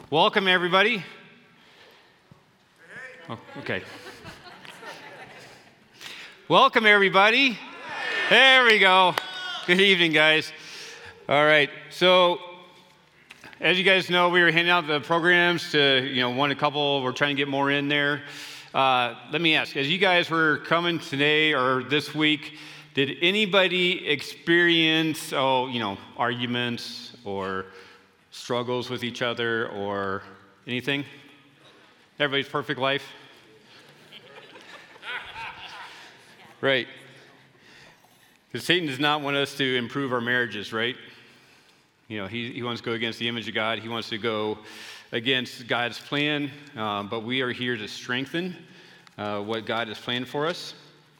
Welcome, everybody. Oh, okay. Welcome, everybody. There we go. Good evening, guys. All right. So, as you guys know, we were handing out the programs to, one a couple. We're trying to get more in there. Let me ask, as you guys were coming today or this week, did anybody experience, arguments or struggles with each other or anything? Everybody's perfect life? Right. Because Satan does not want us to improve our marriages, right? He wants to go against the image of God. He wants to go against God's plan. But we are here to strengthen what God has planned for us.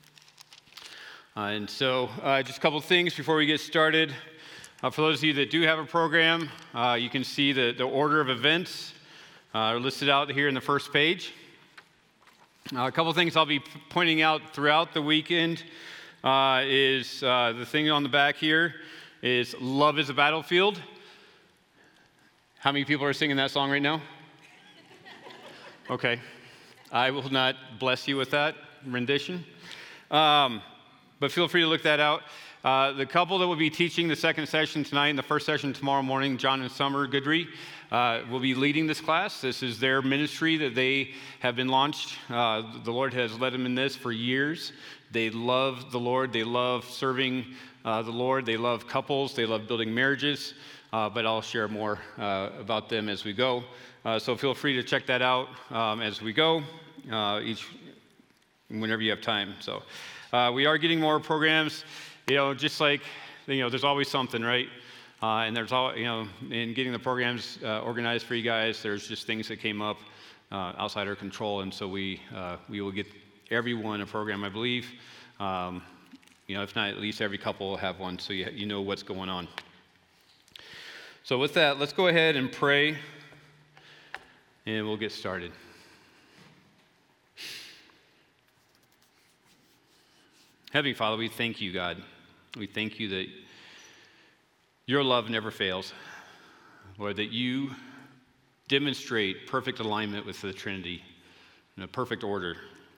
Just a couple things before we get started. For those of you that do have a program, you can see the order of events are listed out here in the first page. A couple things I'll be pointing out throughout the weekend is the thing on the back here is Love is a Battlefield. How many people are singing that song right now? Okay. I will not bless you with that rendition. But feel free to look that out. The couple that will be teaching the second session tonight and the first session tomorrow morning, John and Summer Goodry, will be leading this class. This is their ministry that they have been launched. The Lord has led them in this for years. They love the Lord. They love serving the Lord. They love couples. They love building marriages. But I'll share more about them as we go. So feel free to check that out as we go, whenever you have time. So we are getting more programs. Just like, there's always something, right? And there's all, in getting the programs organized for you guys, there's just things that came up outside our control. And so we will get everyone a program, I believe. If not, at least every couple will have one so you know what's going on. So with that, let's go ahead and pray, and we'll get started. Heavenly Father, we thank you, God. We thank you that your love never fails, Lord, that you demonstrate perfect alignment with the Trinity in a perfect order.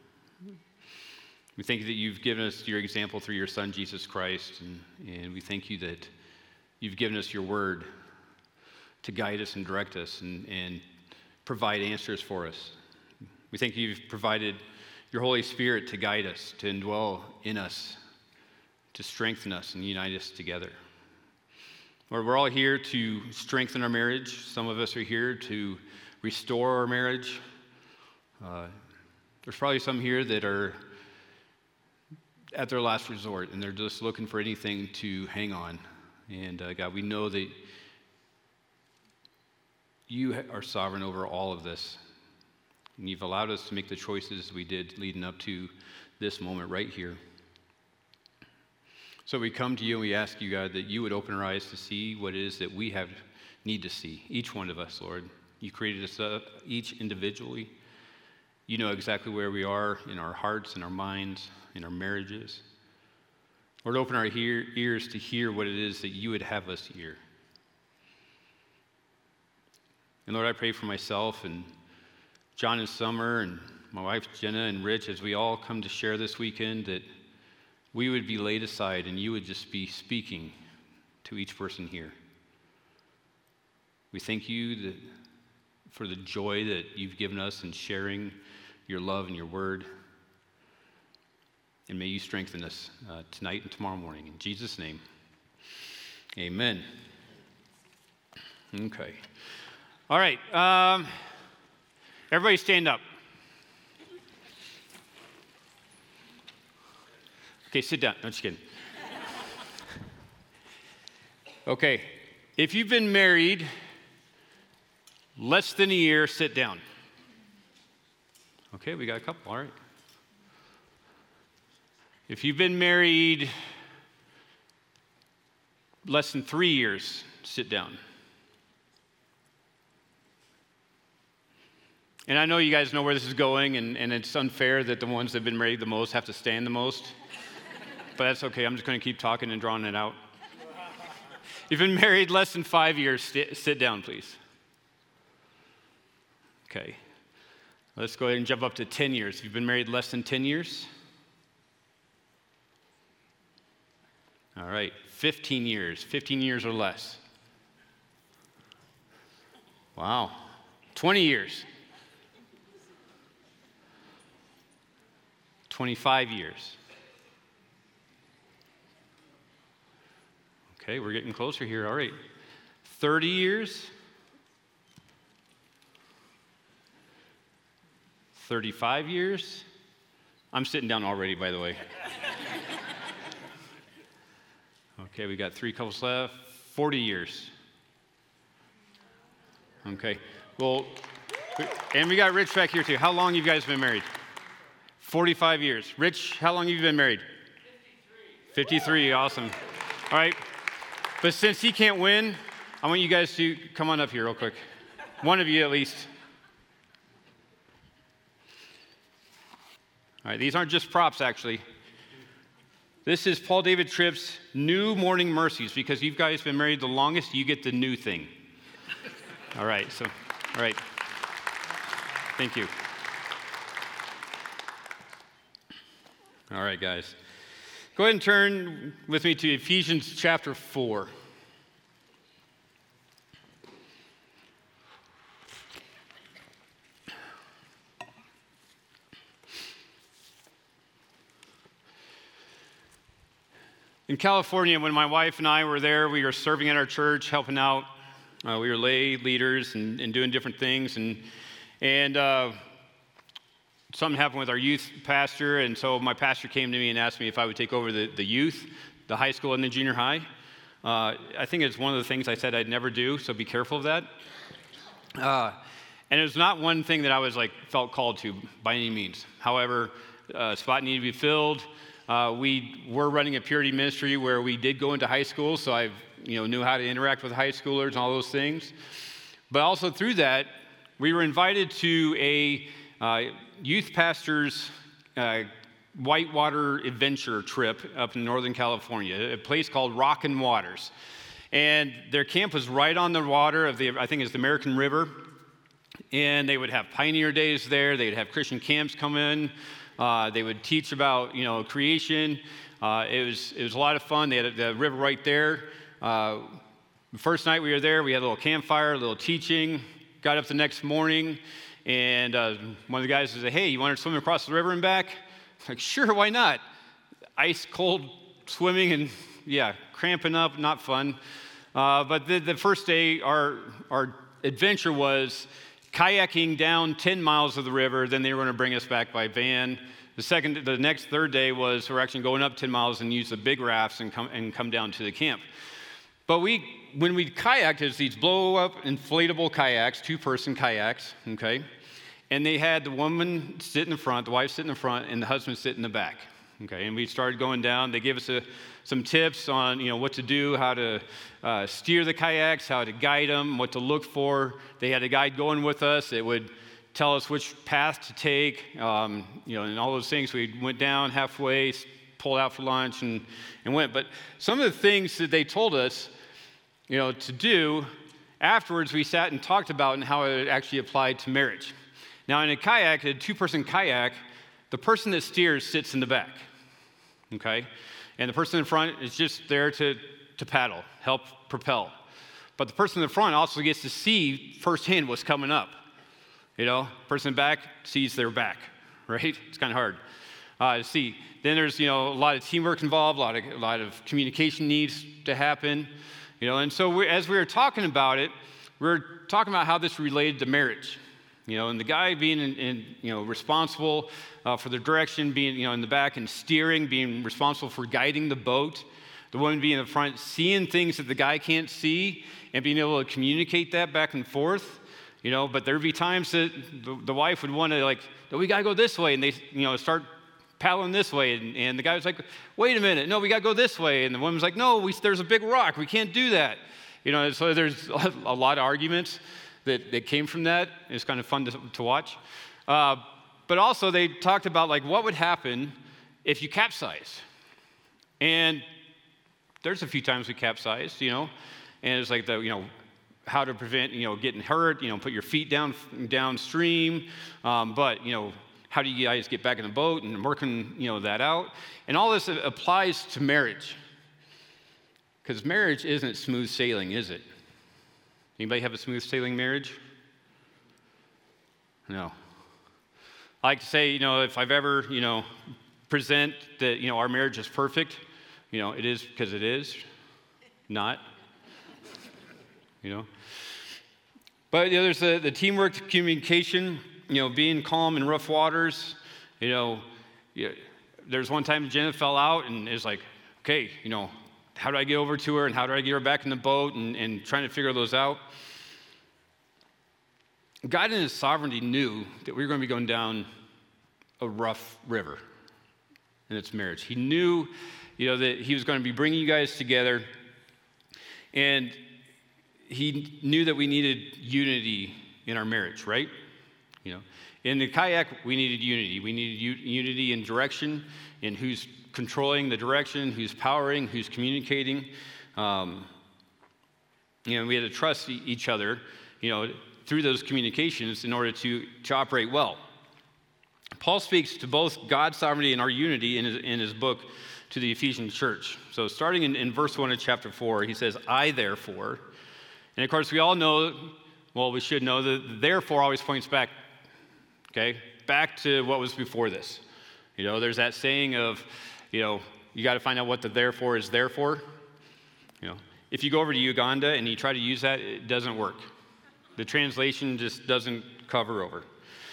We thank you that you've given us your example through your Son, Jesus Christ, and we thank you that you've given us your word to guide us and direct us and provide answers for us. We thank you you've provided your Holy Spirit to guide us, to indwell in us, to strengthen us and unite us together. Lord, we're all here to strengthen our marriage. Some of us are here to restore our marriage. There's probably some here that are at their last resort, and they're just looking for anything to hang on. And God, we know that you are sovereign over all of this. And you've allowed us to make the choices we did leading up to this moment right here. So we come to you and we ask you, God, that you would open our eyes to see what it is that we need to see. Each one of us, Lord. You created us each individually. You know exactly where we are in our hearts, in our minds, in our marriages. Lord, open our ears to hear what it is that you would have us hear. And Lord, I pray for myself and John and Summer and my wife Jenna and Rich as we all come to share this weekend that we would be laid aside and you would just be speaking to each person here. We thank you for the joy that you've given us in sharing your love and your word. And may you strengthen us tonight and tomorrow morning. In Jesus' name, amen. Okay. All right. Everybody stand up. Okay, sit down. No, just kidding. Okay, if you've been married less than a year, sit down. Okay, we got a couple. All right. If you've been married less than 3 years, sit down. And I know you guys know where this is going, and it's unfair that the ones that have been married the most have to stand the most. But that's okay. I'm just going to keep talking and drawing it out. If you've been married less than 5 years, sit down, please. Okay. Let's go ahead and jump up to 10 years. If you've been married less than 10 years. All right. 15 years. 15 years or less. Wow. 20 years. 25 years. Okay, we're getting closer here. All right. 30 years. 35 years. I'm sitting down already, by the way. Okay, we got 3 couples left. 40 years. Okay. Well, and we got Rich back here too. How long have you guys been married? 45 years. Rich, how long have you been married? 53. 53, awesome. All right. But since he can't win, I want you guys to come on up here real quick. One of you at least. All right, these aren't just props, actually. This is Paul David Tripp's new morning mercies. Because you guys been married the longest, you get the new thing. All right, all right. Thank you. All right, guys. Go ahead and turn with me to Ephesians chapter 4. In California, when my wife and I were there, we were serving at our church, helping out. We were lay leaders and doing different things. And something happened with our youth pastor, and so my pastor came to me and asked me if I would take over the youth, the high school and the junior high. I think it's one of the things I said I'd never do, so be careful of that. And it was not one thing that I was felt called to by any means. However, a spot needed to be filled. We were running a purity ministry where we did go into high school, so I knew how to interact with high schoolers and all those things. But also through that, we were invited to a youth pastor's whitewater adventure trip up in Northern California, a place called Rockin' Waters. And their camp was right on the water of I think it's the American River. And they would have pioneer days there. They'd have Christian camps come in. They would teach about, creation. It was a lot of fun. They had the river right there. The first night we were there, we had a little campfire, a little teaching. Got up the next morning, and one of the guys said, "Hey, you want to swim across the river and back?" I'm like, sure, why not? Ice cold swimming and, cramping up, not fun. But the first day, our adventure was kayaking down 10 miles of the river. Then they were going to bring us back by van. The third day was we're actually going up 10 miles and use the big rafts and come down to the camp. But when we kayaked, there's these blow-up inflatable kayaks, 2-person kayaks, okay? And they had the woman sit in the front, the wife sit in the front, and the husband sit in the back, okay? And we started going down. They gave us some tips on, what to do, how to steer the kayaks, how to guide them, what to look for. They had a guide going with us that would tell us which path to take, and all those things. We went down halfway, pulled out for lunch, and went. But some of the things that they told us, to do, afterwards we sat and talked about and how it actually applied to marriage. Now, in a 2-person kayak, the person that steers sits in the back, okay? And the person in front is just there to paddle, help propel. But the person in the front also gets to see firsthand what's coming up. Person in the back sees their back, right? It's kind of hard to see. Then there's, a lot of teamwork involved, a lot of communication needs to happen. And so as we were talking about it, we were talking about how this related to marriage. And the guy being responsible for the direction, being, in the back and steering, being responsible for guiding the boat. The woman being in the front, seeing things that the guy can't see and being able to communicate that back and forth. But there'd be times that the wife would want to we got to go this way. And they, start paddling this way. And the guy was like, wait a minute, no, we got to go this way. And the woman's like, no, there's a big rock. We can't do that. So there's a lot of arguments that came from that. It's kind of fun to watch. But also they talked about what would happen if you capsize. And there's a few times we capsized, and it's how to prevent, getting hurt, put your feet downstream. But, how do you guys get back in the boat and working, that out? And all this applies to marriage. Because marriage isn't smooth sailing, is it? Anybody have a smooth sailing marriage? No. I like to say, if I've ever, present that, our marriage is perfect, it is because it is not, But there's the teamwork, communication, being calm in rough waters. There's one time Jenna fell out and it's like, okay, how do I get over to her and how do I get her back in the boat and trying to figure those out. God in his sovereignty knew that we were going to be going down a rough river in its marriage. He knew, that he was going to be bringing you guys together, and he knew that we needed unity in our marriage, right? In the kayak, we needed unity. We needed unity in direction, in who's controlling the direction, who's powering, who's communicating. We had to trust each other, through those communications in order to operate well. Paul speaks to both God's sovereignty and our unity in his book to the Ephesian church. So starting in verse 1 of chapter 4, he says, I therefore, and of course we all know, we should know that therefore always points back, back to what was before this. There's that saying of, you got to find out what the therefore is there for. If you go over to Uganda and you try to use that, it doesn't work. The translation just doesn't cover over.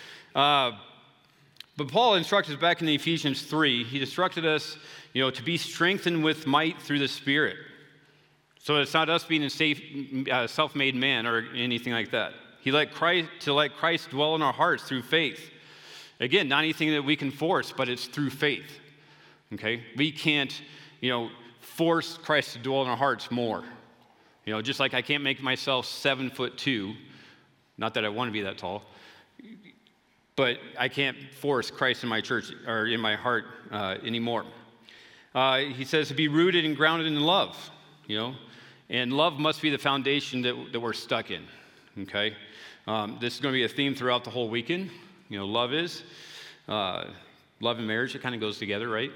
But Paul instructed us back in Ephesians 3, he instructed us, to be strengthened with might through the Spirit. So it's not us being a self-made man or anything like that. He let Christ dwell in our hearts through faith. Again, not anything that we can force, but it's through faith. We can't, force Christ to dwell in our hearts more. Just like I can't make myself 7'2", not that I want to be that tall, but I can't force Christ in my church or in my heart anymore. He says to be rooted and grounded in love, and love must be the foundation that we're stuck in. This is going to be a theme throughout the whole weekend. Love is. Love and marriage, it kind of goes together, right?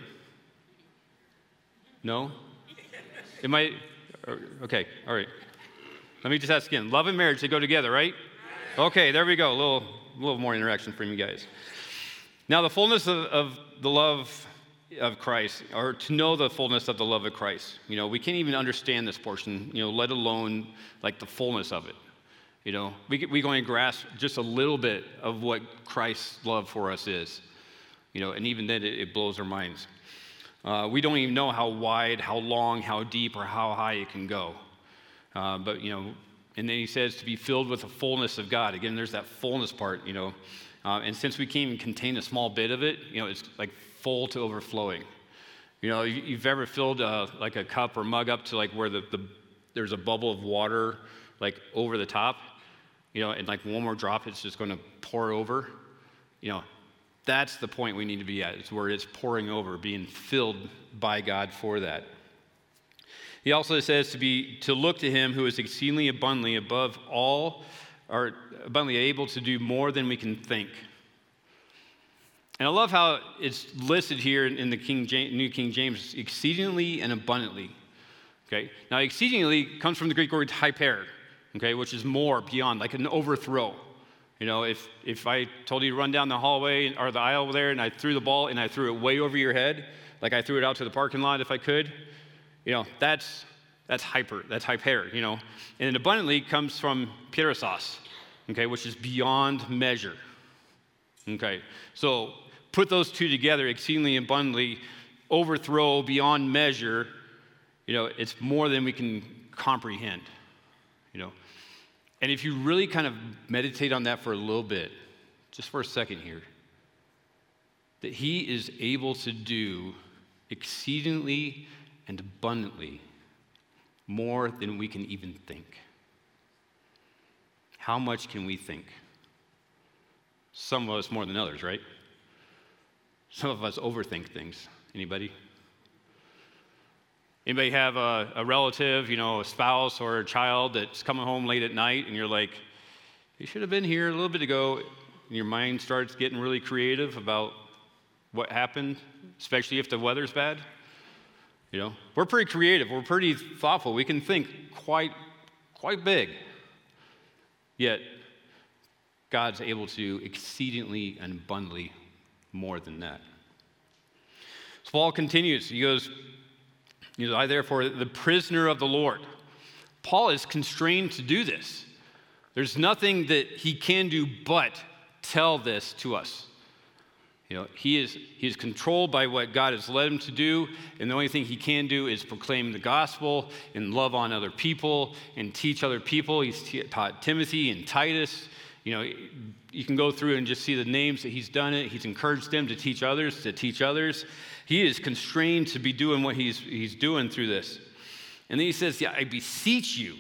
No? It might. Okay, all right. Let me just ask again. Love and marriage, they go together, right? Okay, there we go. A little more interaction from you guys. Now, the fullness of the love of Christ, or to know the fullness of the love of Christ. We can't even understand this portion, let alone like the fullness of it. We going to grasp just a little bit of what Christ's love for us is. And even then it blows our minds. We don't even know how wide, how long, how deep, or how high it can go. But and then he says to be filled with the fullness of God. Again, there's that fullness part, and since we can't even contain a small bit of it, it's like full to overflowing. You've ever filled like a cup or mug up to like where there's a bubble of water like over the top, and like one more drop, it's just going to pour over. That's the point we need to be at. It's where it's pouring over, being filled by God for that. He also says to look to him who is exceedingly abundantly above all, or abundantly able to do more than we can think. And I love how it's listed here in the New King James, exceedingly and abundantly. Now exceedingly comes from the Greek word hyper, which is more, beyond, like an overthrow. If I told you to run down the hallway or the aisle there and I threw the ball and I threw it way over your head, like I threw it out to the parking lot if I could, that's hyper, And abundantly comes from perissos, which is beyond measure. So put those two together, exceedingly abundantly, overthrow beyond measure, it's more than we can comprehend, And if you really kind of meditate on that for a little bit, just for a second here, that he is able to do exceedingly and abundantly more than we can even think. How much can we think? Some of us more than others, right? Some of us overthink things. Anybody? Anybody have a relative, a spouse or a child that's coming home late at night and you're like, you should have been here a little bit ago, and your mind starts getting really creative about what happened, especially if the weather's bad? We're pretty creative. We're pretty thoughtful. We can think quite big. Yet, God's able to do exceedingly and abundantly more than that. So Paul continues. He goes, I therefore, the prisoner of the Lord. Paul is constrained to do this. There's nothing that he can do but tell this to us. He is controlled by what God has led him to do, and the only thing he can do is proclaim the gospel and love on other people and teach other people. He's taught Timothy and Titus. You can go through and just see the names that he's done it. He's encouraged them to teach others, He is constrained to be doing what he's doing through this. And then he says, I beseech you.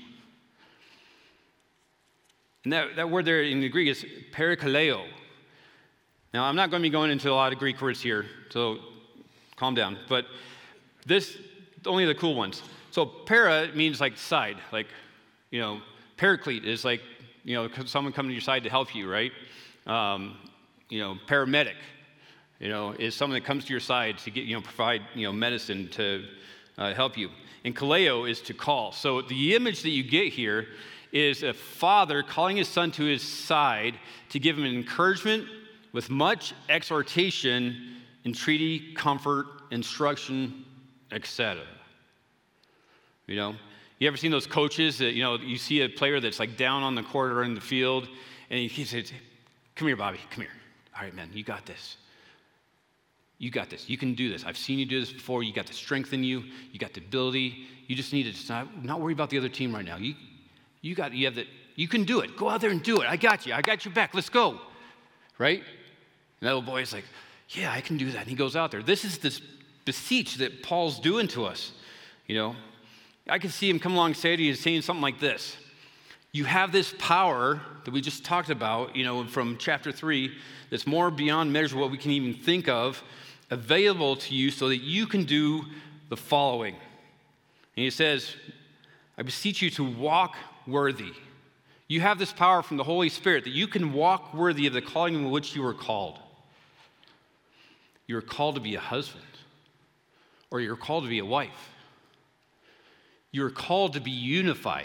And that word there in the Greek is perikaleo. Now, I'm not going to be going into a lot of Greek words here, so calm down. But only the cool ones. So para means like side, paraclete is like, someone coming to your side to help you, right? Paramedic, is someone that comes to your side to get, provide, medicine to help you. And kaleo is to call. So the image that you get here is a father calling his son to his side to give him encouragement with much exhortation, entreaty, comfort, instruction, etc. You ever seen those coaches that, you see a player that's like down on the court or in the field, and he says, come here, Bobby, come here. All right, man, you got this. You got this. You can do this. I've seen you do this before. You got the strength in you. You got the ability. You just need to not worry about the other team right now. You can do it. Go out there and do it. I got you. I got your back. Let's go. Right? And that little boy is like, yeah, I can do that. And he goes out there. This is this beseech that Paul's doing to us. I can see him come alongside you and saying something like this. You have this power that we just talked about, from chapter 3, that's more beyond measure what we can even think of, available to you so that you can do the following. And he says, I beseech you to walk worthy. You have this power from the Holy Spirit that you can walk worthy of the calling in which you were called. You are called to be a husband, or you're called to be a wife. You are called to be unified.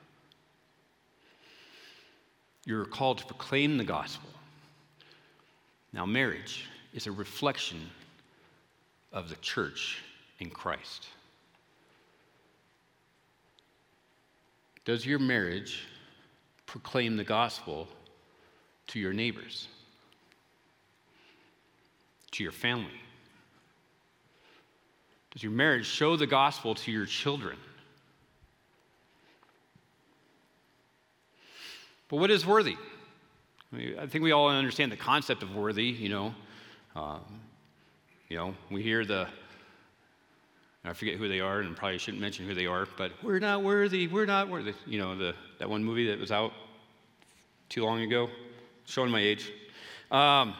You are called to proclaim the gospel. Now, marriage is a reflection of the church in Christ. Does your marriage proclaim the gospel to your neighbors, to your family? Does your marriage show the gospel to your children? But what is worthy? I think we all understand the concept of worthy, we hear I forget who they are, and probably shouldn't mention who they are, but we're not worthy. That one movie that was out too long ago, showing my age. But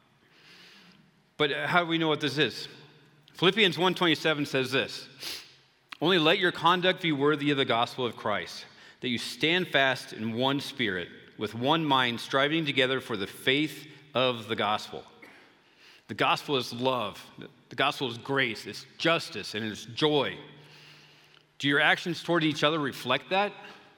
how do we know what this is? Philippians 1:27 says this, only let your conduct be worthy of the gospel of Christ, that you stand fast in one spirit, with one mind, striving together for the faith of the gospel. The gospel is love. The gospel is grace. It's justice, and it's joy. Do your actions toward each other reflect that?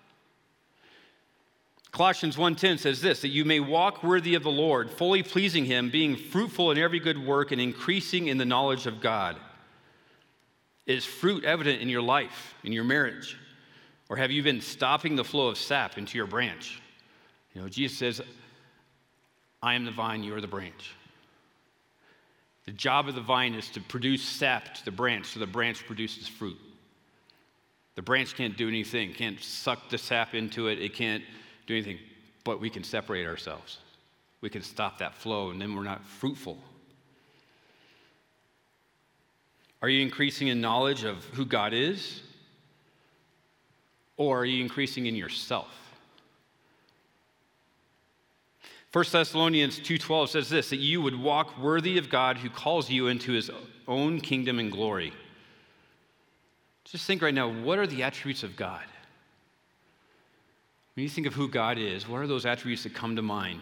Colossians 1:10 says this, that you may walk worthy of the Lord, fully pleasing him, being fruitful in every good work and increasing in the knowledge of God. Is fruit evident in your life, in your marriage? Or have you been stopping the flow of sap into your branch? Jesus says, I am the vine, you are the branch. The job of the vine is to produce sap to the branch so the branch produces fruit. The branch can't do anything, can't suck the sap into it, it can't do anything, but we can separate ourselves. We can stop that flow, and then we're not fruitful. Are you increasing in knowledge of who God is? Or are you increasing in yourself? 1 Thessalonians 2:12 says this, that you would walk worthy of God who calls you into his own kingdom and glory. Just think right now, what are the attributes of God? When you think of who God is, what are those attributes that come to mind?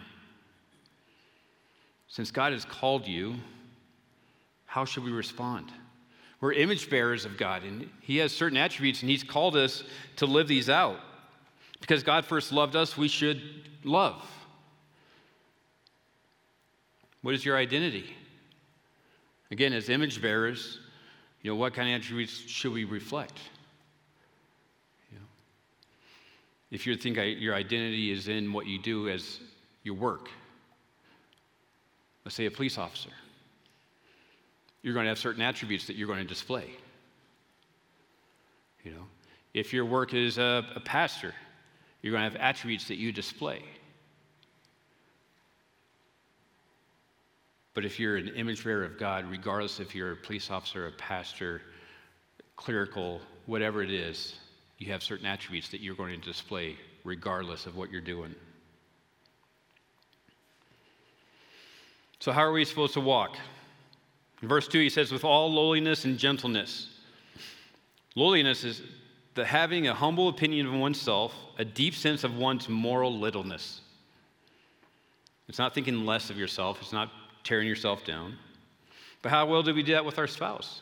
Since God has called you, how should we respond? We're image bearers of God, and He has certain attributes, and He's called us to live these out. Because God first loved us, we should love. What is your identity? Again, as image bearers, what kind of attributes should we reflect? If you think your identity is in what you do as your work, let's say a police officer, you're going to have certain attributes that you're going to display. If your work is a pastor, you're going to have attributes that you display. But if you're an image bearer of God, regardless if you're a police officer, a pastor, clerical, whatever it is, you have certain attributes that you're going to display regardless of what you're doing. So how are we supposed to walk? In verse 2, he says, with all lowliness and gentleness. Lowliness is the having a humble opinion of oneself, a deep sense of one's moral littleness. It's not thinking less of yourself. It's not tearing yourself down. But how well do we do that with our spouse?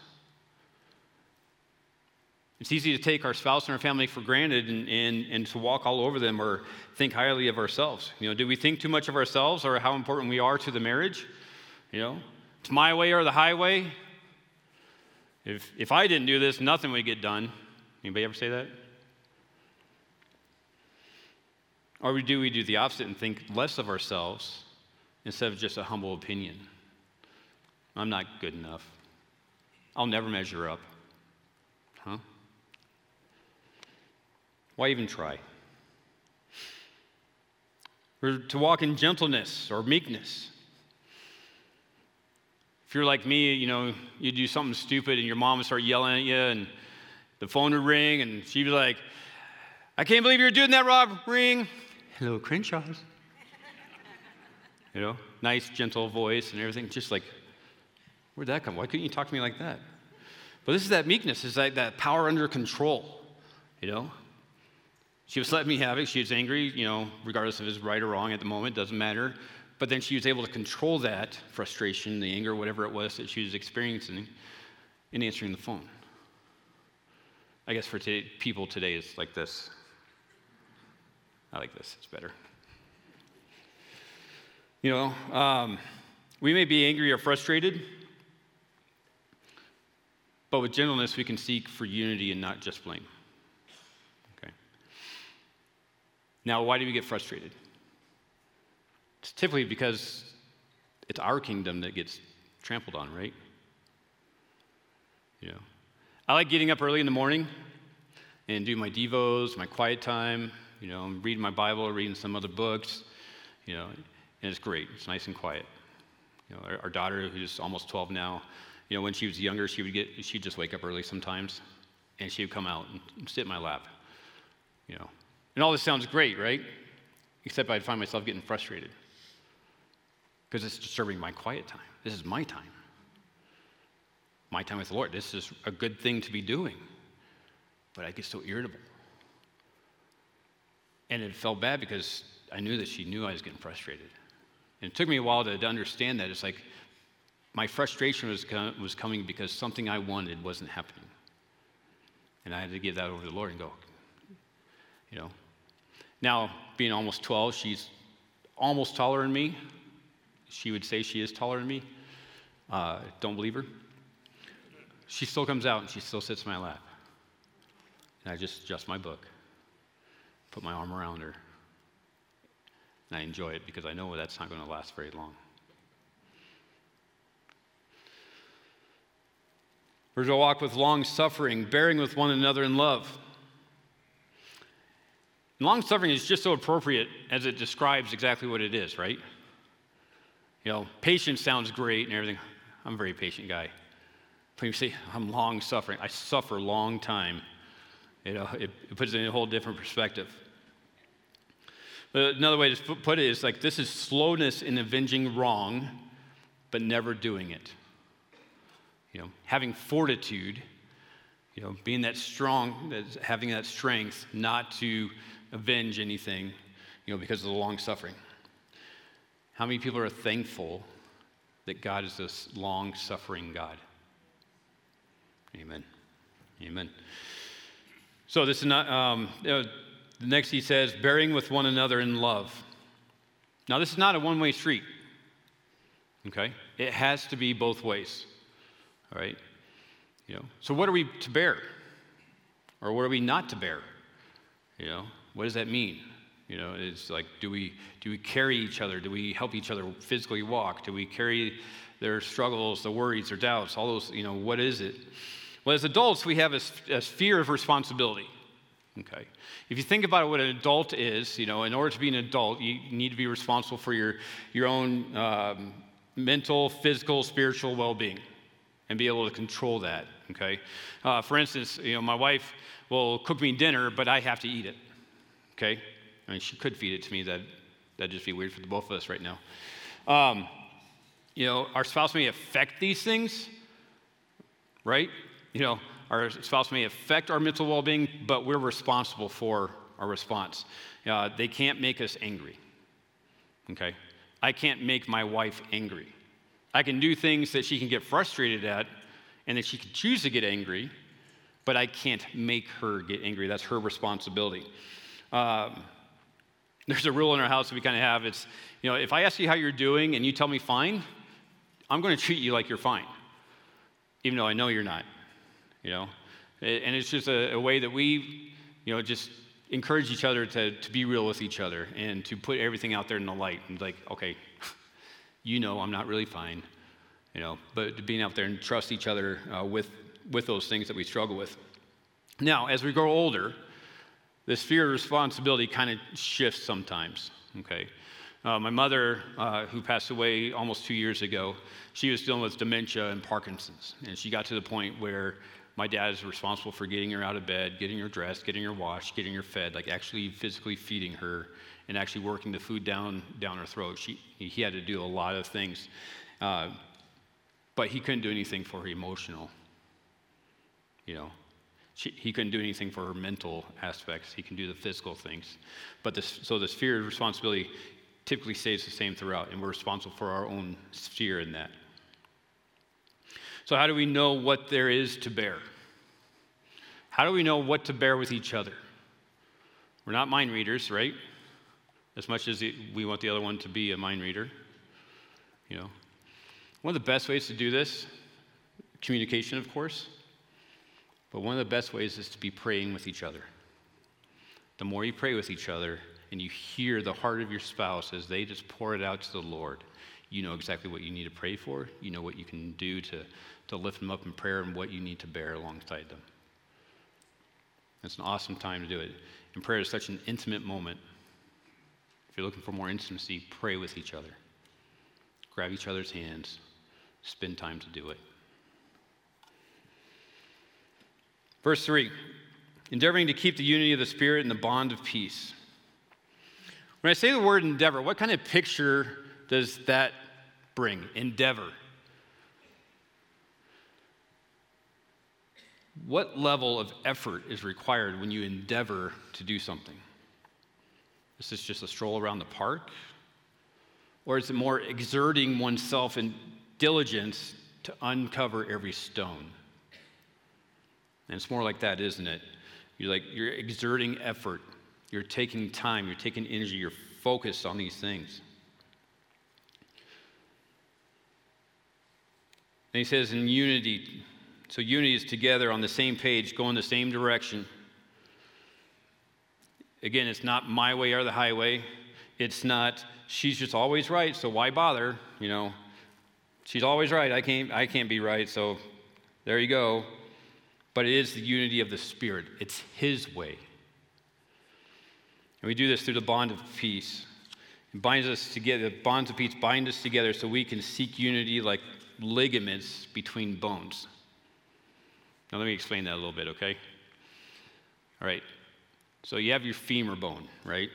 It's easy to take our spouse and our family for granted and to walk all over them or think highly of ourselves. Do we think too much of ourselves or how important we are to the marriage? It's my way or the highway. If I didn't do this, nothing would get done. Anybody ever say that? Or do we do the opposite and think less of ourselves instead of just a humble opinion? I'm not good enough. I'll never measure up. Huh? Why even try? Or to walk in gentleness or meekness. If you're like me, you do something stupid and your mom would start yelling at you and the phone would ring and she'd be like, I can't believe you're doing that, Rob. Ring. Hello, Crenshaws. Nice, gentle voice and everything. Just like, where'd that come? Why couldn't you talk to me like that? But this is that meekness. It's like that power under control. She was letting me have it. She was angry, regardless if it's right or wrong at the moment. Doesn't matter. But then she was able to control that frustration, the anger, whatever it was that she was experiencing in answering the phone. I guess for people today, it's like this. I like this. It's better. We may be angry or frustrated, but with gentleness, we can seek for unity and not just blame. Okay. Now, why do we get frustrated? It's typically because it's our kingdom that gets trampled on, right? I like getting up early in the morning and do my devos, my quiet time, reading my Bible, reading some other books, and it's great. It's nice and quiet. Our daughter, who's almost 12 now, when she was younger, she'd just wake up early sometimes, and she would come out and sit in my lap, And all this sounds great, right? Except I'd find myself getting frustrated because it's disturbing my quiet time. This is my time. My time with the Lord. This is a good thing to be doing. But I get so irritable. And it felt bad because I knew that she knew I was getting frustrated. And it took me a while to understand that. It's like my frustration was coming because something I wanted wasn't happening. And I had to give that over to the Lord and go, Now, being almost 12, she's almost taller than me. She would say she is taller than me. Don't believe her. She still comes out and she still sits in my lap. And I just adjust my book, put my arm around her, and I enjoy it because I know that's not going to last very long. We're to walk with long suffering, bearing with one another in love. And long suffering is just so appropriate as it describes exactly what it is, right? Patience sounds great and everything. I'm a very patient guy. When you say, I'm long suffering, I suffer a long time. It puts it in a whole different perspective. But another way to put it is like this is slowness in avenging wrong, but never doing it. Having fortitude, being that strong, having that strength not to avenge anything, because of the long suffering. How many people are thankful that God is this long-suffering God? Amen. Amen. So this is not, the next he says, bearing with one another in love. Now this is not a one-way street, okay? It has to be both ways, all right? So what are we to bear? Or what are we not to bear? What does that mean? It's like, do we carry each other? Do we help each other physically walk? Do we carry their struggles, the worries, their doubts, all those, what is it? Well, as adults, we have a fear of responsibility, okay? If you think about what an adult is, in order to be an adult, you need to be responsible for your own mental, physical, spiritual well-being and be able to control that, okay? For instance, my wife will cook me dinner, but I have to eat it, okay? I mean, she could feed it to me. That'd just be weird for the both of us right now. Our spouse may affect these things, right? Our spouse may affect our mental well-being, but we're responsible for our response. They can't make us angry, okay? I can't make my wife angry. I can do things that she can get frustrated at and that she can choose to get angry, but I can't make her get angry. That's her responsibility. There's a rule in our house that we kind of have. It's, if I ask you how you're doing and you tell me fine, I'm going to treat you like you're fine, even though I know you're not, And it's just a way that we, just encourage each other to be real with each other and to put everything out there in the light. And like, okay, I'm not really fine, but being out there and trust each other with those things that we struggle with. Now, as we grow older, this fear of responsibility kind of shifts sometimes, okay? My mother, who passed away almost 2 years ago, she was dealing with dementia and Parkinson's. And she got to the point where my dad is responsible for getting her out of bed, getting her dressed, getting her washed, getting her fed, like actually physically feeding her and actually working the food down her throat. He had to do a lot of things. But he couldn't do anything for her emotional, He couldn't do anything for her mental aspects. He can do the physical things. But this fear of responsibility typically stays the same throughout, and we're responsible for our own sphere in that. So how do we know what there is to bear? How do we know what to bear with each other? We're not mind readers, right? As much as we want the other one to be a mind reader. One of the best ways to do this, communication, of course, but one of the best ways is to be praying with each other. The more you pray with each other and you hear the heart of your spouse as they just pour it out to the Lord, you know exactly what you need to pray for. You know what you can do to lift them up in prayer and what you need to bear alongside them. It's an awesome time to do it. And prayer is such an intimate moment. If you're looking for more intimacy, pray with each other. Grab each other's hands. Spend time to do it. Verse 3, endeavoring to keep the unity of the Spirit and the bond of peace. When I say the word endeavor, what kind of picture does that bring? Endeavor. What level of effort is required when you endeavor to do something? Is this just a stroll around the park? Or is it more exerting oneself in diligence to uncover every stone? And it's more like that, isn't it? You're exerting effort. You're taking time. You're taking energy. You're focused on these things. And he says in unity. So unity is together on the same page, going the same direction. Again, it's not my way or the highway. It's not, she's just always right, so why bother? She's always right. I can't be right, so there you go. But it is the unity of the Spirit. It's His way. And we do this through the bond of peace. It binds us together. The bonds of peace bind us together so we can seek unity like ligaments between bones. Now let me explain that a little bit, okay? All right. So you have your femur bone, right?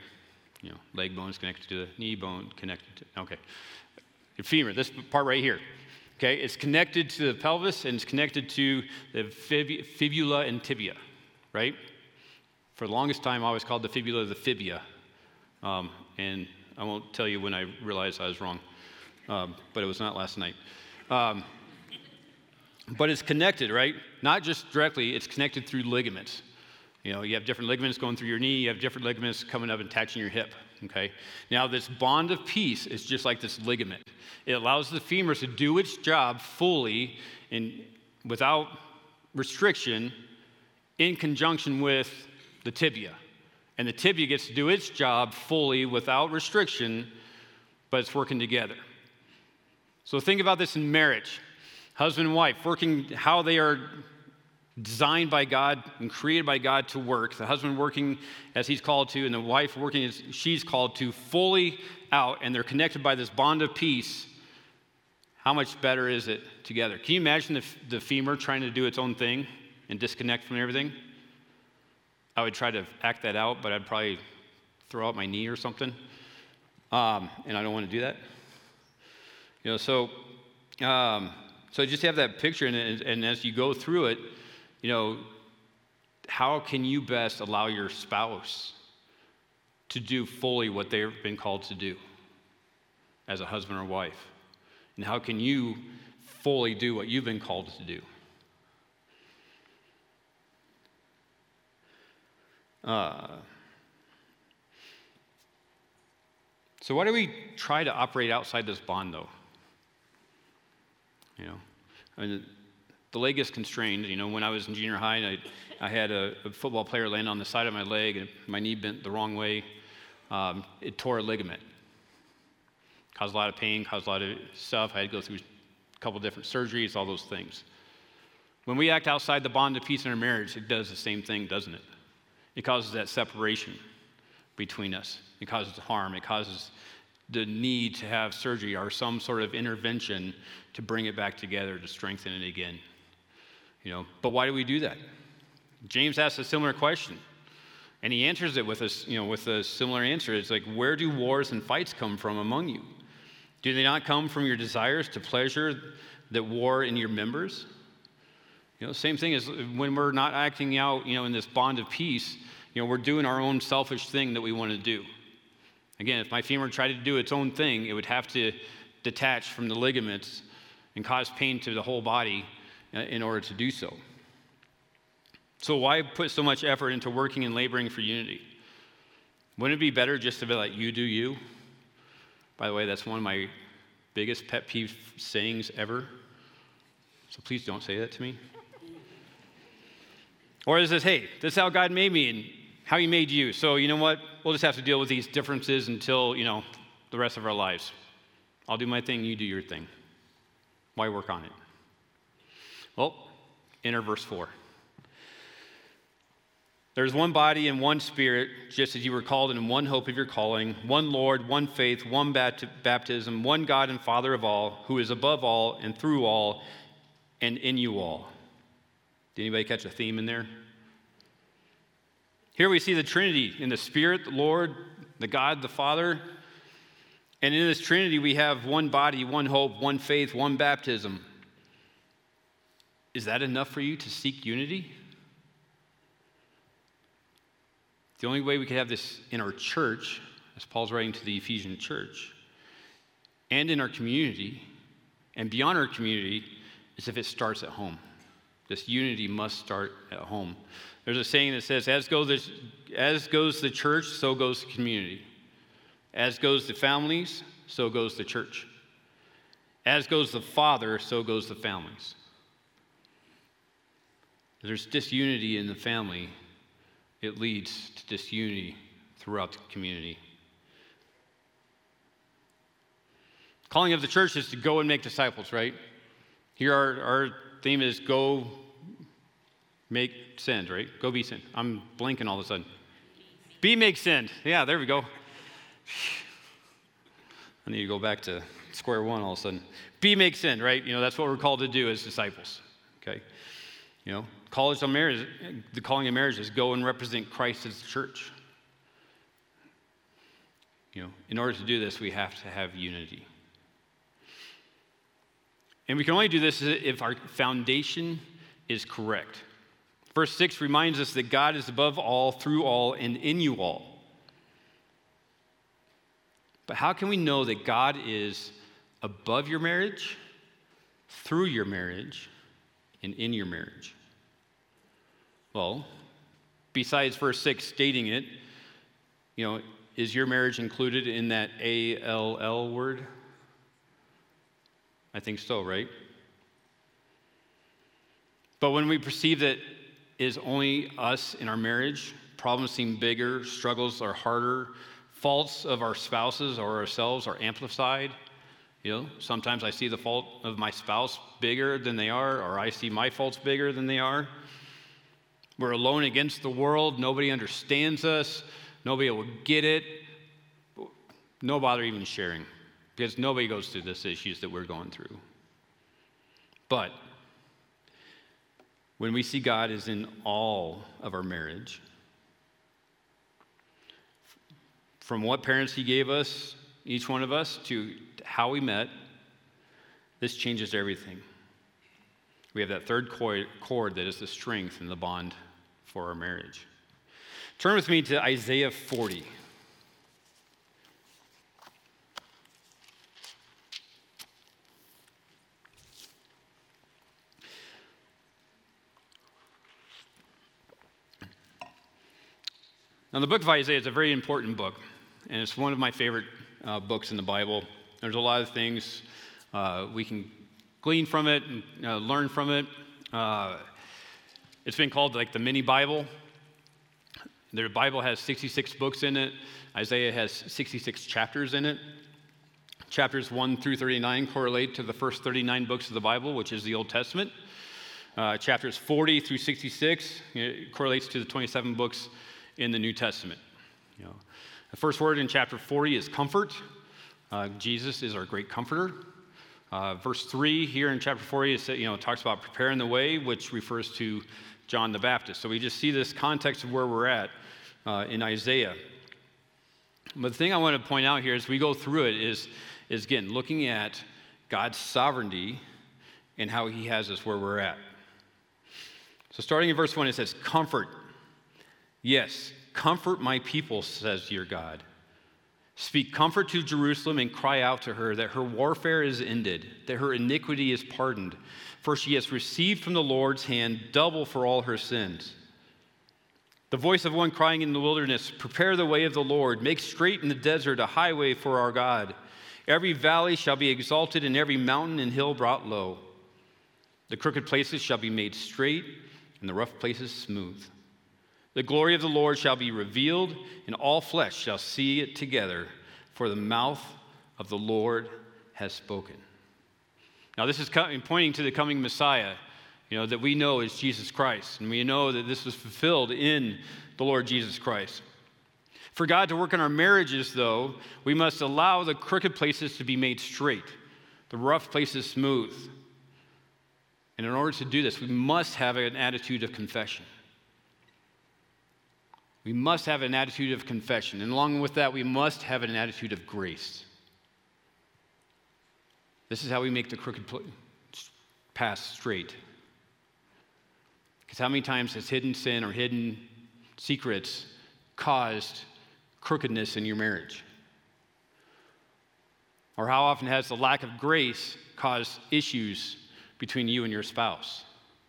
Leg bone is connected to the knee bone, connected to, okay. Your femur, this part right here. Okay, it's connected to the pelvis and it's connected to the fibula and tibia, right? For the longest time, I always called the fibula the fibia. And I won't tell you when I realized I was wrong, but it was not last night. But it's connected, right? Not just directly, it's connected through ligaments. You know, you have different ligaments going through your knee, you have different ligaments coming up and attaching your hip, okay? Now, this bond of peace is just like this ligament. It allows the femur to do its job fully and without restriction in conjunction with the tibia. And the tibia gets to do its job fully without restriction, but it's working together. So think about this in marriage. Husband and wife working how they are designed by God and created by God to work. The husband working as he's called to, and the wife working as she's called to, fully out, and they're connected by this bond of peace. How much better is it together? Can you imagine the femur trying to do its own thing and disconnect from everything? I would try to act that out, but I'd probably throw out my knee or something. And I don't want to do that. You know, so just have that picture, and as you go through it, you know, how can you best allow your spouse to do fully what they've been called to do as a husband or wife? And how can you fully do what you've been called to do? So why do we try to operate outside this bond, though? You know, I mean, the leg is constrained. You know, when I was in junior high, and I had a football player land on the side of my leg, and my knee bent the wrong way. It tore a ligament. Caused a lot of pain, caused a lot of stuff. I had to go through a couple different surgeries, all those things. When we act outside the bond of peace in our marriage, it does the same thing, doesn't it? It causes that separation between us. It causes harm. It causes the need to have surgery or some sort of intervention to bring it back together, to strengthen it again. You know, but why do we do that? James asks a similar question, and he answers it with a similar answer. It's like, where do wars and fights come from among you? Do they not come from your desires to pleasure that war in your members? You know, same thing as when we're not acting out, you know, in this bond of peace, you know, we're doing our own selfish thing that we want to do. Again, if my femur tried to do its own thing, it would have to detach from the ligaments and cause pain to the whole body in order to do so. So why put so much effort into working and laboring for unity? Wouldn't it be better just to be like, you do you? By the way, that's one of my biggest pet peeve sayings ever. So please don't say that to me. Or is this, hey, this is how God made me and how he made you. So you know what? We'll just have to deal with these differences until, you know, the rest of our lives. I'll do my thing, you do your thing. Why work on it? Well, enter verse 4. There's one body and one spirit, just as you were called in one hope of your calling, one Lord, one faith, one baptism, one God and Father of all, who is above all and through all and in you all. Did anybody catch a theme in there? Here we see the Trinity in the Spirit, the Lord, the God, the Father. And in this Trinity we have one body, one hope, one faith, one baptism. Is that enough for you to seek unity? The only way we could have this in our church, as Paul's writing to the Ephesian church, and in our community, and beyond our community, is if it starts at home. This unity must start at home. There's a saying that says, as goes the church, so goes the community. As goes the families, so goes the church. As goes the father, so goes the families. If there's disunity in the family, it leads to disunity throughout the community. Calling of the church is to go and make disciples, right? Here our theme is go make send, right? Go be sent. I'm blinking all of a sudden. Be make send. Yeah, there we go. I need to go back to square one all of a sudden. Be make send, right? You know, that's what we're called to do as disciples. Okay? You know, the calling of marriage is go and represent Christ as the church. You know, in order to do this, we have to have unity. And we can only do this if our foundation is correct. Verse 6 reminds us that God is above all, through all, and in you all. But how can we know that God is above your marriage, through your marriage, and in your marriage? Well, besides verse 6 stating it, is your marriage included in that ALL word? I think so, right? But when we perceive that it is only us in our marriage, problems seem bigger, struggles are harder, faults of our spouses or ourselves are amplified. Sometimes I see the fault of my spouse bigger than they are, or I see my faults bigger than they are. We're alone against the world. Nobody understands us. Nobody will get it. No bother even sharing, because nobody goes through these issues that we're going through. But when we see God is in all of our marriage, from what parents He gave us, each one of us, to how we met, this changes everything. We have that third cord that is the strength and the bond for our marriage. Turn with me to Isaiah 40. Now, the book of Isaiah is a very important book, and it's one of my favorite books in the Bible. There's a lot of things we can glean from it and learn from it. It's been called like the mini Bible. The Bible has 66 books in it. Isaiah has 66 chapters in it. Chapters 1 through 39 correlate to the first 39 books of the Bible, which is the Old Testament. Chapters 40 through 66 correlates to the 27 books in the New Testament. The first word in chapter 40 is comfort. Jesus is our great comforter. Verse 3 here in chapter 40 is, talks about preparing the way, which refers to John the Baptist. So we just see this context of where we're at in Isaiah. But the thing I want to point out here as we go through it is again, looking at God's sovereignty and how He has us where we're at. So starting in verse 1, it says, comfort. Yes, comfort my people, says your God. Speak comfort to Jerusalem and cry out to her that her warfare is ended, that her iniquity is pardoned, for she has received from the Lord's hand double for all her sins. The voice of one crying in the wilderness, prepare the way of the Lord, make straight in the desert a highway for our God. Every valley shall be exalted, and every mountain and hill brought low. The crooked places shall be made straight, and the rough places smooth. The glory of the Lord shall be revealed, and all flesh shall see it together, for the mouth of the Lord has spoken. Now, this is pointing to the coming Messiah, that we know is Jesus Christ, and we know that this was fulfilled in the Lord Jesus Christ. For God to work in our marriages, though, we must allow the crooked places to be made straight, the rough places smooth. And in order to do this, we must have an attitude of confession. We must have an attitude of confession. And along with that, we must have an attitude of grace. This is how we make the crooked path straight. Because how many times has hidden sin or hidden secrets caused crookedness in your marriage? Or how often has the lack of grace caused issues between you and your spouse?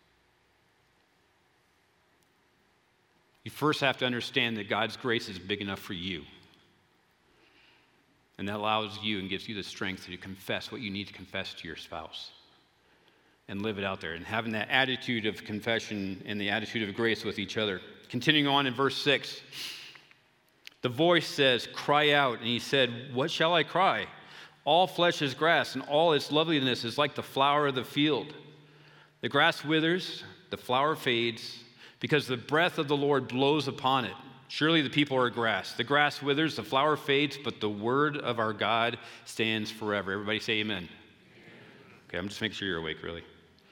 You first have to understand that God's grace is big enough for you. And that allows you and gives you the strength to confess what you need to confess to your spouse and live it out there. And having that attitude of confession and the attitude of grace with each other. Continuing on in verse 6, the voice says, cry out. And he said, what shall I cry? All flesh is grass, and all its loveliness is like the flower of the field. The grass withers, the flower fades, because the breath of the Lord blows upon it. Surely the people are grass. The grass withers, the flower fades, but the word of our God stands forever. Everybody say amen. Okay, I'm just making sure you're awake, really.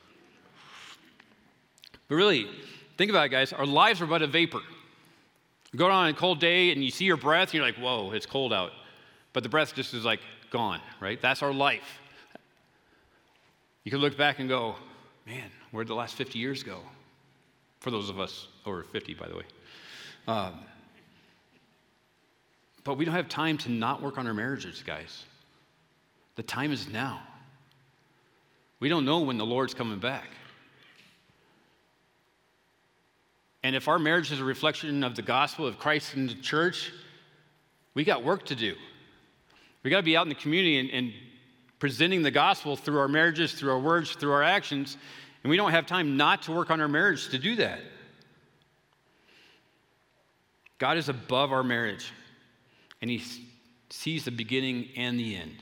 But really, think about it, guys. Our lives are but a vapor. You go on a cold day and you see your breath, and you're like, whoa, it's cold out. But the breath just is like gone, right? That's our life. You could look back and go, man, where'd the last 50 years go? For those of us over 50, by the way. But we don't have time to not work on our marriages, guys. The time is now. We don't know when the Lord's coming back. And if our marriage is a reflection of the gospel of Christ in the church, we got work to do. We got to be out in the community and presenting the gospel through our marriages, through our words, through our actions, and we don't have time not to work on our marriage to do that. God is above our marriage, and he sees the beginning and the end.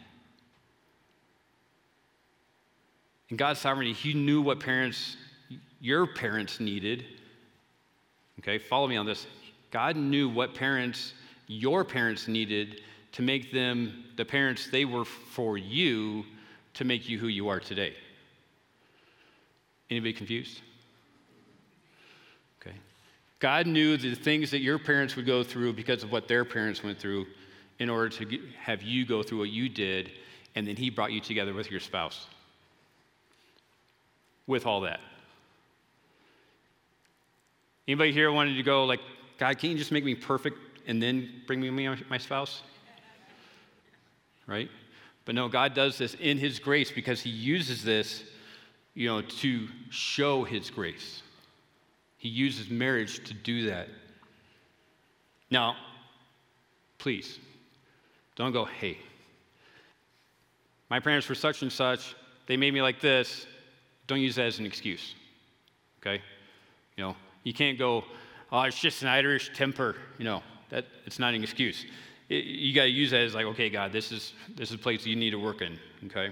In God's sovereignty, he knew what your parents needed. Okay, follow me on this. God knew what your parents needed to make them the parents they were for you, to make you who you are today. Anybody confused? Okay. God knew the things that your parents would go through because of what their parents went through in order to have you go through what you did, and then he brought you together with your spouse. With all that. Anybody here wanted to go like, God, can't you just make me perfect and then bring me my spouse? Right? But no, God does this in his grace because he uses this, to show his grace. He uses marriage to do that. Now, please, don't go, hey, my parents were such and such, they made me like this. Don't use that as an excuse, okay? You can't go, oh, it's just an Irish temper. That it's not an excuse. You got to use that as like, okay, God, this is a place you need to work in, okay?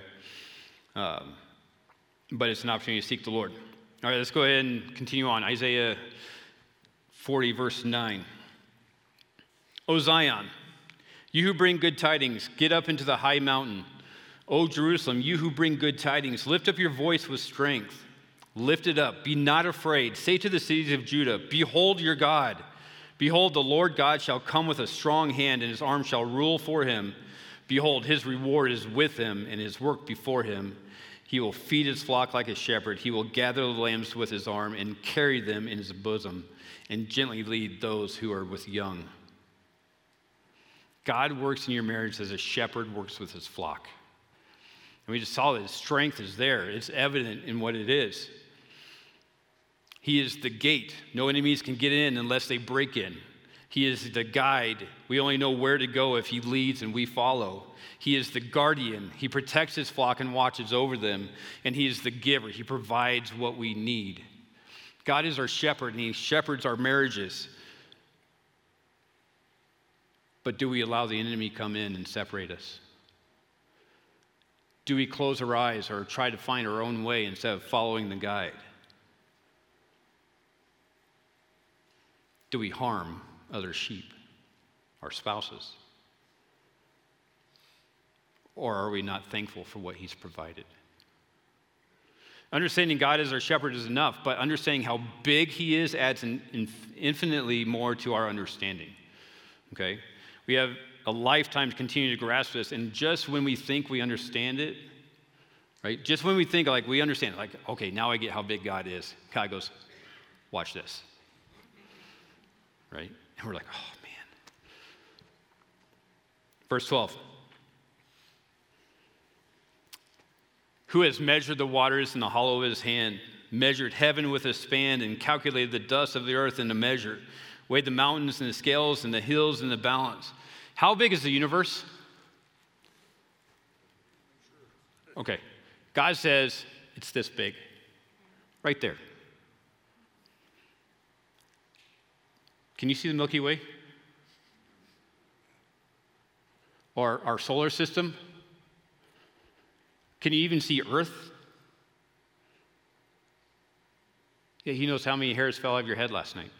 But it's an opportunity to seek the Lord. All right, let's go ahead and continue on. Isaiah 40, verse 9. O Zion, you who bring good tidings, get up into the high mountain. O Jerusalem, you who bring good tidings, lift up your voice with strength. Lift it up. Be not afraid. Say to the cities of Judah, behold your God. Behold, the Lord God shall come with a strong hand, and his arm shall rule for him. Behold, his reward is with him, and his work before him. He will feed his flock like a shepherd. He will gather the lambs with his arm and carry them in his bosom, and gently lead those who are with young. God works in your marriage as a shepherd works with his flock. And we just saw that his strength is there. It's evident in what it is. He is the gate. No enemies can get in unless they break in. He is the guide. We only know where to go if he leads and we follow. He is the guardian. He protects his flock and watches over them. And he is the giver. He provides what we need. God is our shepherd, and he shepherds our marriages. But do we allow the enemy come in and separate us? Do we close our eyes or try to find our own way instead of following the guide? Do we harm other sheep, our spouses? Or are we not thankful for what he's provided? Understanding God as our shepherd is enough, but understanding how big he is adds infinitely more to our understanding. Okay? We have a lifetime to continue to grasp this, and just when we think we understand it, right? Just when we think like we understand it, like, okay, now I get how big God is, God goes, watch this. Right? And we're like, oh, man. Verse 12. Who has measured the waters in the hollow of his hand, measured heaven with a span, and calculated the dust of the earth in a measure, weighed the mountains in the scales and the hills in the balance? How big is the universe? Okay. God says it's this big. Right there. Can you see the Milky Way? Or our solar system? Can you even see Earth? Yeah, he knows how many hairs fell out of your head last night.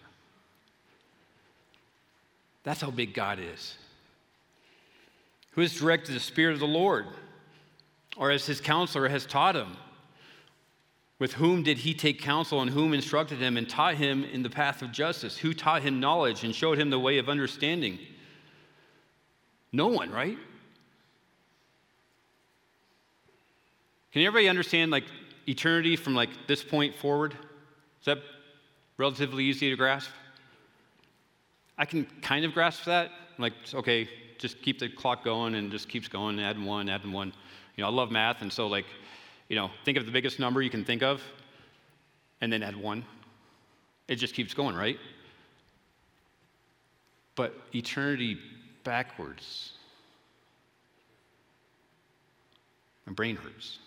That's how big God is. Who has directed the Spirit of the Lord? Or as his counselor has taught him? With whom did he take counsel, and whom instructed him and taught him in the path of justice? Who taught him knowledge and showed him the way of understanding? No one, right? Can everybody understand like eternity from like this point forward? Is that relatively easy to grasp? I can kind of grasp that. Like, okay, just keep the clock going and just keeps going, adding one. I love math, and so like, think of the biggest number you can think of, and then add one. It just keeps going, right? But eternity backwards, my brain hurts.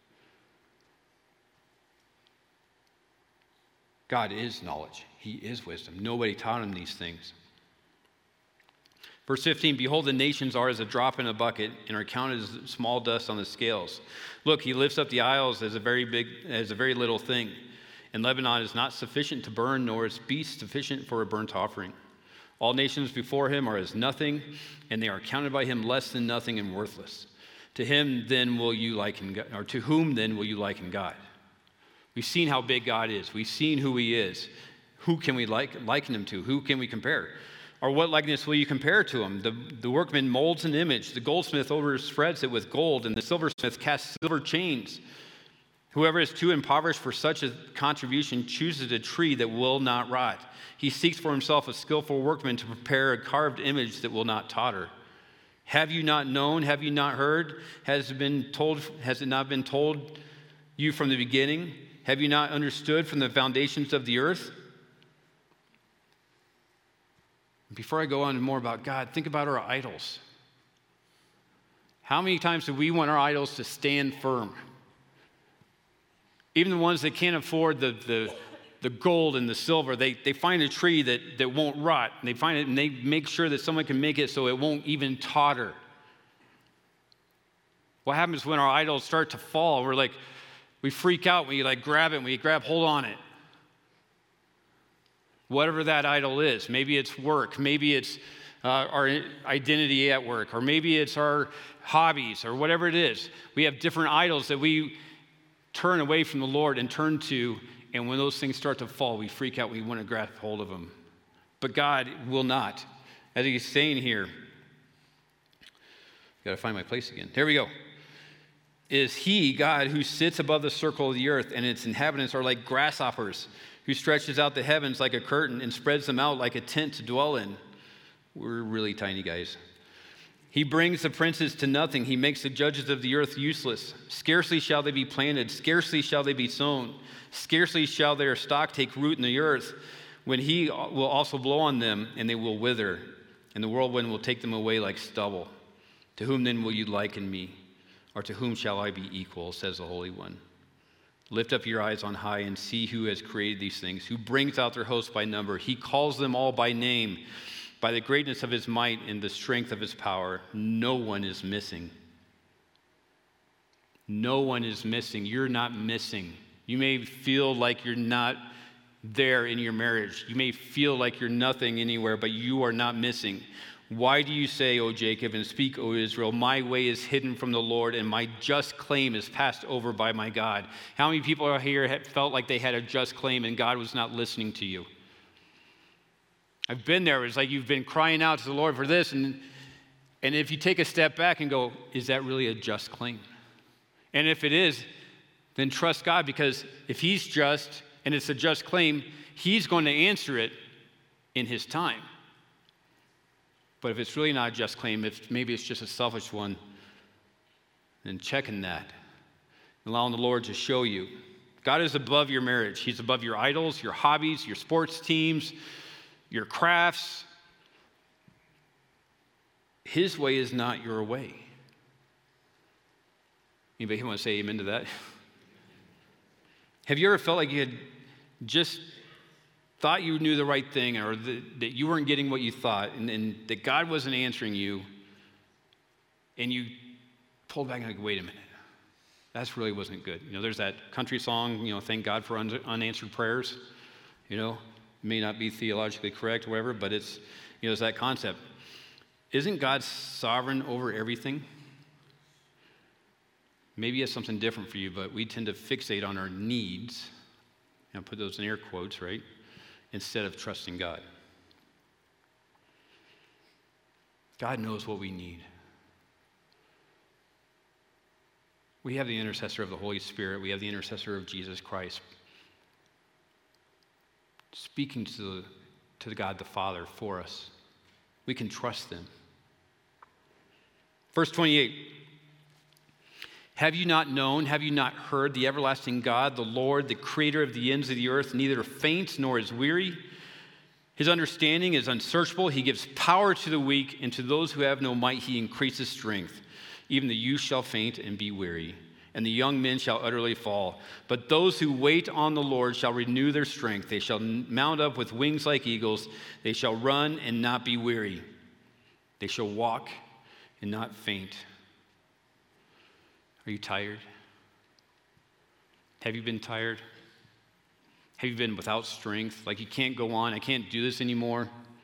God is knowledge. He is wisdom. Nobody taught him these things. Verse 15, behold, the nations are as a drop in a bucket and are counted as small dust on the scales. Look, he lifts up the isles as a very little thing. And Lebanon is not sufficient to burn, nor is beast sufficient for a burnt offering. All nations before him are as nothing, and they are counted by him less than nothing and worthless. To him then will you liken God, or to whom then will you liken God? We've seen how big God is. We've seen who he is. Who can we liken him to? Who can we compare? Or what likeness will you compare to him? The workman molds an image. The goldsmith overspreads it with gold, and the silversmith casts silver chains. Whoever is too impoverished for such a contribution chooses a tree that will not rot. He seeks for himself a skillful workman to prepare a carved image that will not totter. Have you not known? Have you not heard? Has it not been told you from the beginning? Have you not understood from the foundations of the earth? Before I go on more about God, think about our idols. How many times do we want our idols to stand firm? Even the ones that can't afford the gold and the silver, they find a tree that won't rot. And they find it and they make sure that someone can make it so it won't even totter. What happens when our idols start to fall? We freak out when you grab it, when you grab hold on it. Whatever that idol is. Maybe it's work. Maybe it's our identity at work. Or maybe it's our hobbies or whatever it is. We have different idols that we turn away from the Lord and turn to. And when those things start to fall, we freak out. We want to grab hold of them. But God will not. As he's saying here, got to find my place again. There we go. Is he, God, who sits above the circle of the earth, and its inhabitants are like grasshoppers, who stretches out the heavens like a curtain and spreads them out like a tent to dwell in. We're really tiny guys. He brings the princes to nothing. He makes the judges of the earth useless. Scarcely shall they be planted. Scarcely shall they be sown. Scarcely shall their stock take root in the earth. When he will also blow on them, and they will wither, and the whirlwind will take them away like stubble. To whom then will you liken me? Or to whom shall I be equal, says the Holy One. Lift up your eyes on high and see who has created these things, who brings out their hosts by number. He calls them all by name, by the greatness of his might and the strength of his power. No one is missing. No one is missing. You're not missing. You may feel like you're not there in your marriage. You may feel like you're nothing anywhere, but you are not missing. Why do you say, O Jacob, and speak, O Israel, my way is hidden from the Lord, and my just claim is passed over by my God? How many people out here felt like they had a just claim and God was not listening to you? I've been there. It's like you've been crying out to the Lord for this, and if you take a step back and go, is that really a just claim? And if it is, then trust God, because if he's just and it's a just claim, he's going to answer it in his time. But if it's really not a just claim, if maybe it's just a selfish one, then checking that, allowing the Lord to show you. God is above your marriage. He's above your idols, your hobbies, your sports teams, your crafts. His way is not your way. Anybody want to say amen to that? Have you ever felt like you had just thought you knew the right thing, or that you weren't getting what you thought, and that God wasn't answering you, and you pulled back and like, wait a minute, that really wasn't good. There's that country song, thank God for unanswered prayers. It may not be theologically correct or whatever, but it's that concept. Isn't God sovereign over everything? Maybe it's something different for you, but we tend to fixate on our needs, put those in air quotes, right? Instead of trusting God. God knows what we need. We have the intercessor of the Holy Spirit. We have the intercessor of Jesus Christ speaking to the God the Father for us. We can trust them. Verse 28, have you not known, have you not heard the everlasting God, the Lord, the creator of the ends of the earth, neither faints nor is weary? His understanding is unsearchable. He gives power to the weak, and to those who have no might he increases strength. Even the youth shall faint and be weary, and the young men shall utterly fall. But those who wait on the Lord shall renew their strength. They shall mount up with wings like eagles. They shall run and not be weary. They shall walk and not faint. Are you tired? Have you been tired? Have you been without strength? Like you can't go on, I can't do this anymore?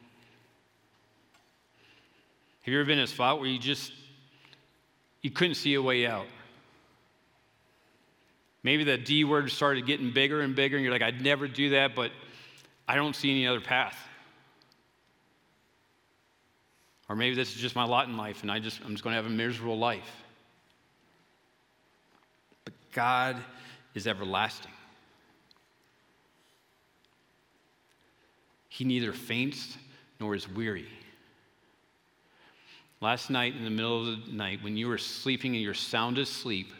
Have you ever been in a spot where you couldn't see a way out? Maybe the D word started getting bigger and bigger, and you're like, I'd never do that, but I don't see any other path. Or maybe this is just my lot in life, and I'm just going to have a miserable life. But God is everlasting. He neither faints nor is weary. Last night, in the middle of the night, when you were sleeping in your soundest sleep,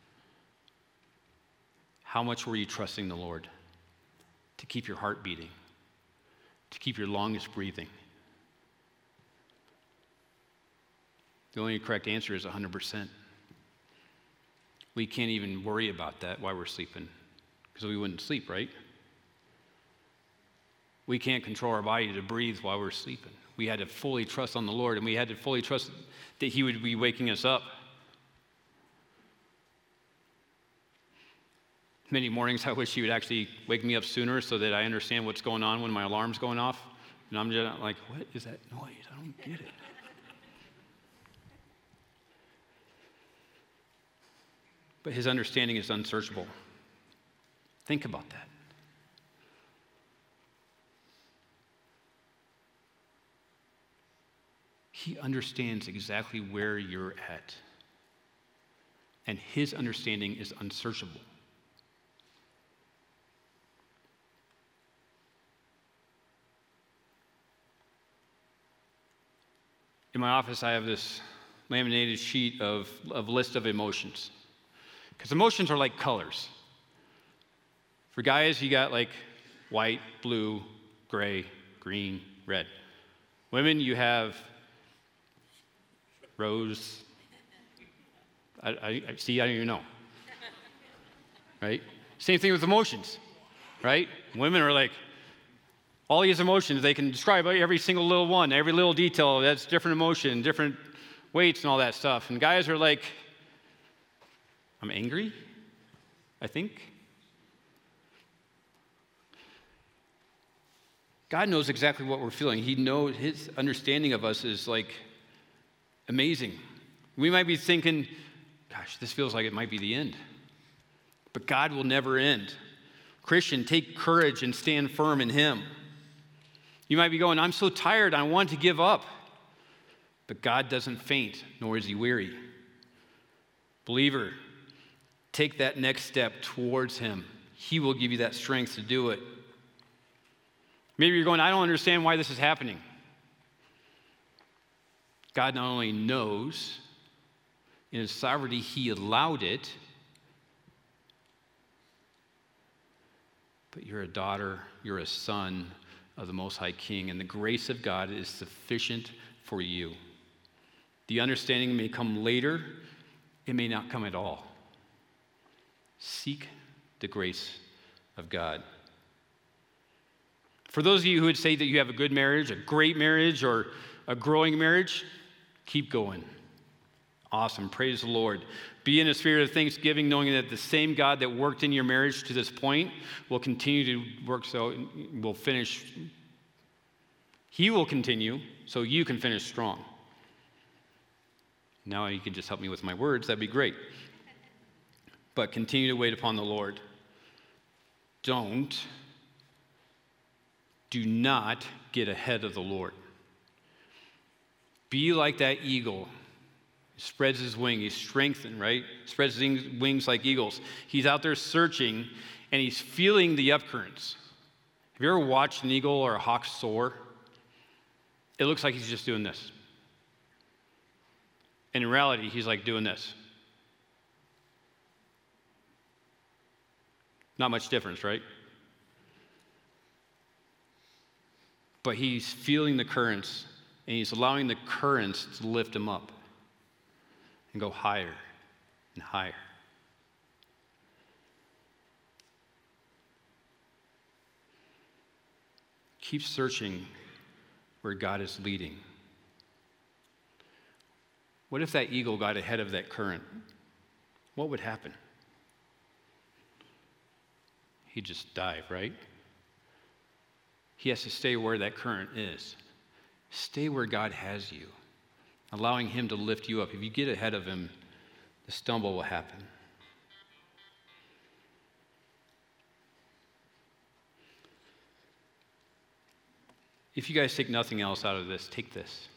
how much were you trusting the Lord to keep your heart beating, to keep your longest breathing? The only correct answer is 100%. We can't even worry about that while we're sleeping, because we wouldn't sleep, right? We can't control our body to breathe while we're sleeping. We had to fully trust on the Lord, and we had to fully trust that He would be waking us up. Many mornings I wish He would actually wake me up sooner so that I understand what's going on when my alarm's going off. And I'm just like, what is that noise? I don't get it. But His understanding is unsearchable. Think about that. He understands exactly where you're at. And His understanding is unsearchable. In my office, I have this laminated sheet of list of emotions. Because emotions are like colors. For guys, you got like white, blue, gray, green, red. Women, you have rose. I see, I don't even know. Right? Same thing with emotions, right? Women are like, all these emotions, they can describe every single little one, every little detail, that's different emotion, different weights and all that stuff. And guys are like, I'm angry, I think. God knows exactly what we're feeling. He knows, His understanding of us is like amazing. We might be thinking, gosh, this feels like it might be the end. But God will never end. Christian, take courage and stand firm in Him. You might be going, I'm so tired, I want to give up. But God doesn't faint, nor is He weary. Believer, take that next step towards Him. He will give you that strength to do it. Maybe you're going, I don't understand why this is happening. God not only knows, in His sovereignty, He allowed it, but you're a daughter, you're a son of the Most High King, and the grace of God is sufficient for you. The understanding may come later, it may not come at all. Seek the grace of God. For those of you who would say that you have a good marriage, a great marriage, or a growing marriage, keep going. Awesome. Praise the Lord. Be in a spirit of thanksgiving, knowing that the same God that worked in your marriage to this point will continue to work so we'll finish. He will continue so you can finish strong. Now you can just help me with my words. That'd be great. But continue to wait upon the Lord. Do not get ahead of the Lord. Be like that eagle He spreads his wing. He's strengthened, right? Spreads his wings like eagles. He's out there searching, and he's feeling the upcurrents. Have you ever watched an eagle or a hawk soar? It looks like he's just doing this. And in reality, he's like doing this. Not much difference, right? But he's feeling the currents, and he's allowing the currents to lift him up and go higher and higher. Keep searching where God is leading. What if that eagle got ahead of that current? What would happen? He'd just dive, right? He has to stay where that current is. Stay where God has you, allowing him to lift you up. If you get ahead of him, the stumble will happen. If you guys take nothing else out of this, take this.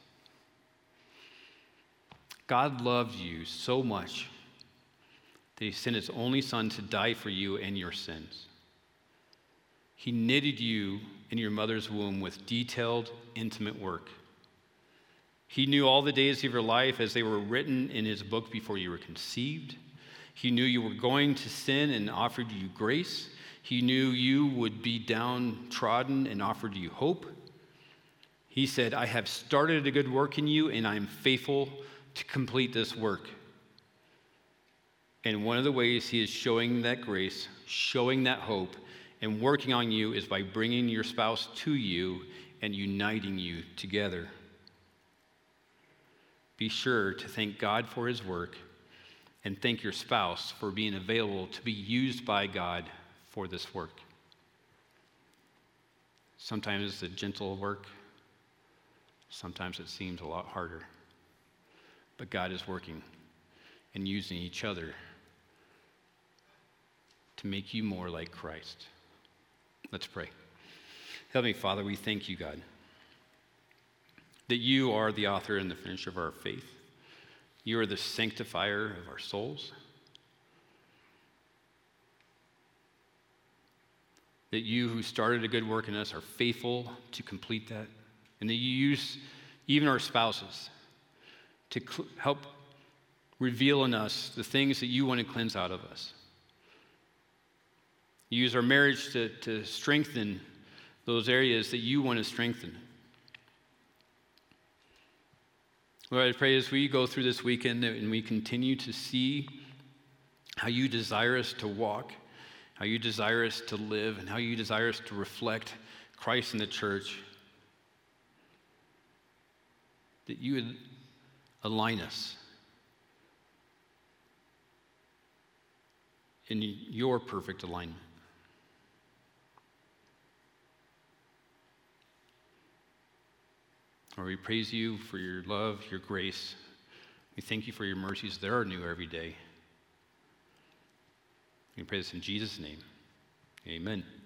God loved you so much that he sent his only son to die for you and your sins. He knitted you in your mother's womb with detailed, intimate work. He knew all the days of your life as they were written in his book before you were conceived. He knew you were going to sin and offered you grace. He knew you would be downtrodden and offered you hope. He said, I have started a good work in you, and I am faithful to complete this work. And one of the ways he is showing that grace, showing that hope, and working on you is by bringing your spouse to you and uniting you together. Be sure to thank God for his work and thank your spouse for being available to be used by God for this work. Sometimes it's a gentle work. Sometimes it seems a lot harder. But God is working and using each other to make you more like Christ. Let's pray. Heavenly Father, we thank you, God, that you are the author and the finisher of our faith. You are the sanctifier of our souls. That you who started a good work in us are faithful to complete that. And that you use even our spouses to help reveal in us the things that you want to cleanse out of us. You use our marriage to strengthen those areas that you want to strengthen. Lord, I pray as we go through this weekend and we continue to see how you desire us to walk, how you desire us to live, and how you desire us to reflect Christ in the church, that you would align us in your perfect alignment. Lord, we praise you for your love, your grace. We thank you for your mercies. They are new every day. We pray this in Jesus' name. Amen.